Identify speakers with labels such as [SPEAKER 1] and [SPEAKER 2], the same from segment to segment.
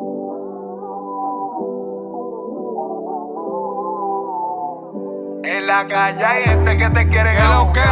[SPEAKER 1] En la calle hay gente que te quiere.
[SPEAKER 2] Que lo que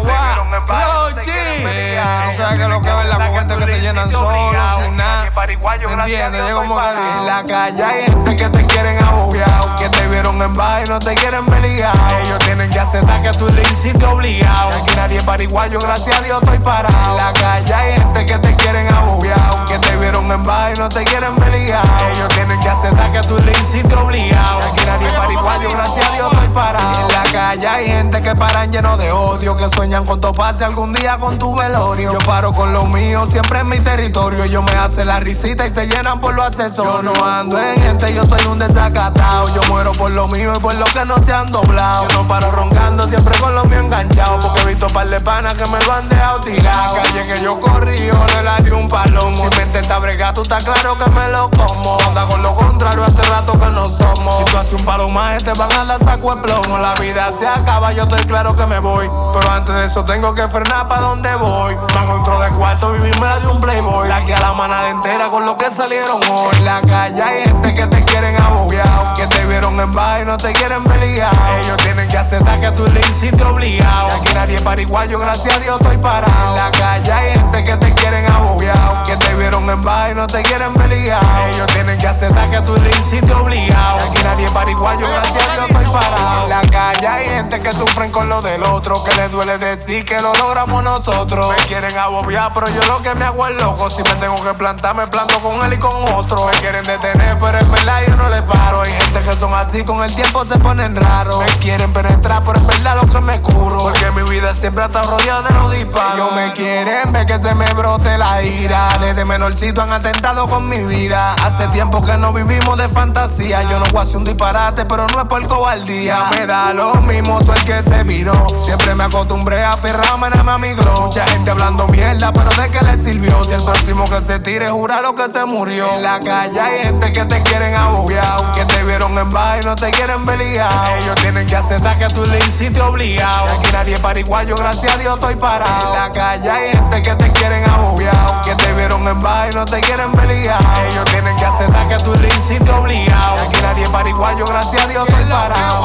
[SPEAKER 2] no sabes que lo que es la gente que se llenan solos, sin nada. ¿Me entiendes? Yo como que dije,
[SPEAKER 1] en la calle hay gente que te quieren abujear, que te vieron en bar y no te quieren ver ligado. Ellos tienen que aceptar que tú le hiciste obligado. Y aquí nadie es pariguayo, gracias a Dios estoy parado. En la calle hay gente que te quieren abujear, que te vieron en bar y no te quieren ver ligado. Ellos tienen que aceptar que tú le hiciste obligado. Y aquí nadie es pariguayo, gracias a Dios estoy parado. En la calle hay gente que paran lleno de odio, que sueñan con toparse algún día con tu velorio. Yo paro con lo mío, siempre en mi territorio. Ellos me hacen la risita y se llenan por los accesorios. Yo no ando en gente, yo soy un desacatado. Yo muero por lo mío y por lo que no se han doblado. Yo no paro roncando, siempre con lo mío enganchado, porque he visto par de panas que me lo han dejado tirado. La calle que yo corrí, yo no le di un palomo. Si me intenta bregar, tú estás claro que me lo como. Anda con lo contrario, hace rato que no somos. Si tú haces un palo más, te van a dar saco de plomo. La vida se acaba, yo estoy claro que me voy, pero antes de eso tengo que frenar pa' donde voy. Van otro de cuarto, vivirme la de un playboy. La que a la manada entera con lo que salieron hoy. En la calle hay gente que te quieren abujear, que te vieron en bar y no te quieren ver ligado. Ellos tienen que aceptar que tú le hiciste obligado. Y aquí nadie es pariguayo, gracias a Dios estoy parado. En la calle hay gente que te quieren abujear, que te vieron en bar y no te quieren ver ligado. Ellos tienen que aceptar que tú le hiciste obligado. Y aquí nadie es pariguayo, gracias a Dios estoy parado. En la calle hay gente que sufren con lo del otro, que les duele decir que lo logramos nosotros. Me quieren abobiar, pero yo lo que me hago es loco. Si me tengo que plantar, me planto con él y con otro. Me quieren detener, pero en verdad yo no les paro. Hay gente que son así, con el tiempo se ponen raros. Me quieren penetrar, pero en verdad lo que me curo, porque mi vida siempre ha estado rodeada de los disparos. Ellos me quieren ver que se me brote la ira. Desde menorcito han atentado con mi vida. Hace tiempo que no vivimos de fantasía. Yo no voy a hacer un disparate, pero no es por cobardía. Me da lo mismo tú el que te miró. Siempre me acostumbré a aferrarme a mi glow. Mucha gente hablando mierda, pero de qué le sirvió. Si el próximo que se tire jura lo que te murió. En la calle hay gente que te quieren abujear, que te vieron en bar y no te quieren ver ligado. Ellos tienen que aceptar que tú le hiciste obligado. Y aquí nadie es pariguayo, gracias a Dios estoy parado. En la calle hay gente que te quieren abujear, que te vieron en bar y no te quieren ver ligado. Ellos tienen que aceptar que tú le hiciste obligado. Y aquí nadie es pariguayo, gracias a Dios estoy parado.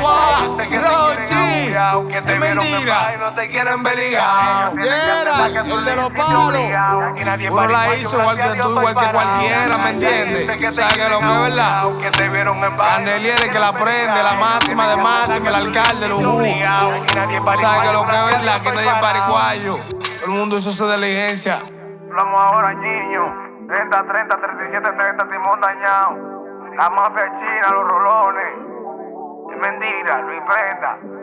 [SPEAKER 1] Que te vieron en bar y no te quieren ver ligado.
[SPEAKER 2] el de los palos. Uno la hizo igual que tú, igual que cualquiera, ¿me entiendes? ¿Sabes que lo que es verdad? Candelier, el que la prende, la máxima de máxima, el alcalde, los ¿sabes que lo que es verdad? Que nadie es pariguayo. Todo el mundo hizo su diligencia.
[SPEAKER 1] Hablamos ahora, niño. 30, 30, 37, 30, timón dañado. La mafia china, los rolones. Es mentira, Luis Prenda.